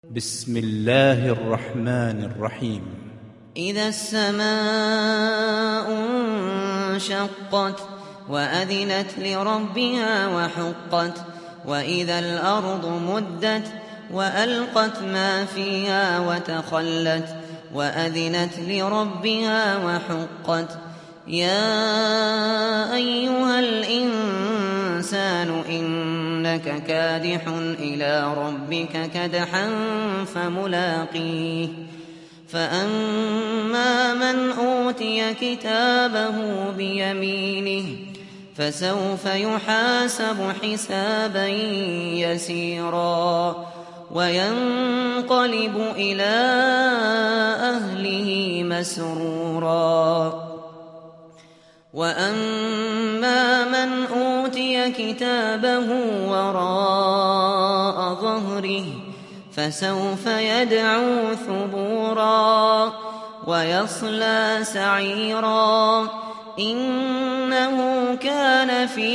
بسم الله الرحمن الرحيم. إذا السماء انشقت وأذنت لربها وحقت وإذا الأرض مدت وألقت ما فيها وتخلت وأذنت لربها وحقت يا أيها الإنسان إنك كادح إلى ربك كدحا فملاقيه فأما من أوتي كتابه بيمينه فسوف يحاسب حسابا يسيرا وينقلب إلى أهله مسرورا وأما من أوتي كتابه وراء ظهره فسوف يدعو ثبورا ويصلى سعيرا إنه كان في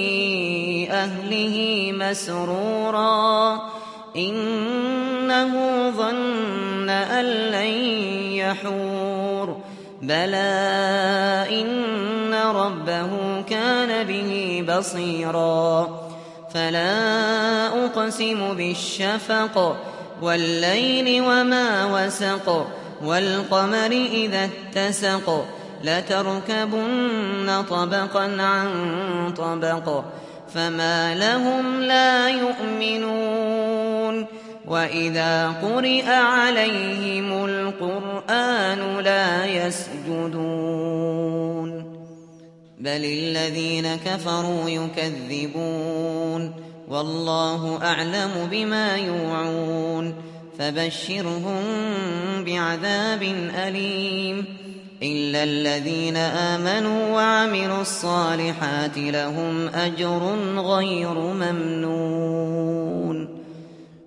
أهله مسرورا إنه ظن أن لن يحور بلى إن ربه كان به بصيرا فلا أقسم بالشفق والليل وما وسق والقمر إذا اتسق لتركبن طبقا عن طبق فما لهم لا يؤمنون وإذا قرئ عليهم القرآن لا يسجدون بل الذين كفروا يكذبون والله أعلم بما يوعون فبشرهم بعذاب أليم إلا الذين آمنوا وعملوا الصالحات لهم أجر غير ممنون.